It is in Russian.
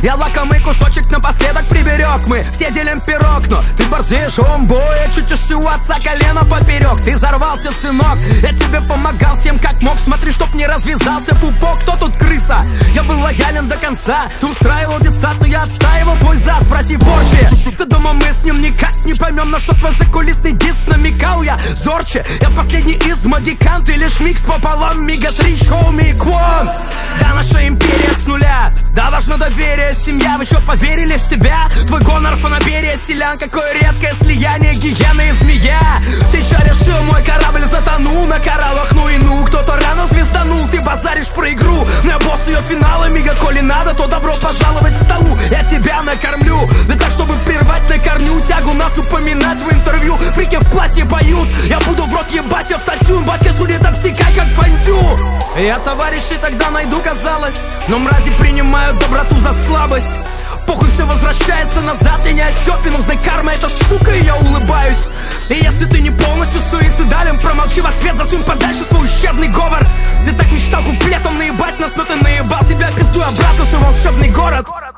Я лакомый кусочек напоследок приберег. Мы все делим пирог, но ты борзеешь, омбой. Чутишься у отца колено поперек. Ты взорвался, сынок, я тебе помогал всем как мог. Смотри, чтоб не развязался пупок. Кто тут крыса? Я был лоялен до конца. Ты устраивал детсад, но я отстаивал твой за. Спроси Борчи. Ты думал, мы с ним никак не поймем, на что твой закулисный диск намекал. Я зорче, я последний из магикан. Ты лишь микс пополам, мегатрич, хоуми и клон. Да, наша империя с нуля. Да, важно доверие, семья. Вы что, поверили в себя? Твой гонор, фанаберия, селян. Какое редкое слияние гиены и змея. Ты что решил, мой корабль затонул на кораллах, ну и ну. Кто-то рано звезданул, ты базаришь про игру. Но я босс ее финала, мига, коли надо, то добро пожаловать к столу. Я тебя накормлю, да так, чтобы прервать на корню тягу нас упоминать в интервью. Фрики в платье поют, я буду в рот ебать автотюн. Батька судит, обтекай как фантю. Я товарищей тогда найду, казалось, но мрази принимают доброту за слабость. Похуй, все возвращается назад, я не Остепин, узнай, карма это сука, и я улыбаюсь. И если ты не полностью суицидален, промолчи в ответ, засунь подальше свой ущербный говор. Ты так мечтал куплетом наебать нас, но ты наебал себя, пиздуй обратно в свой волшебный город.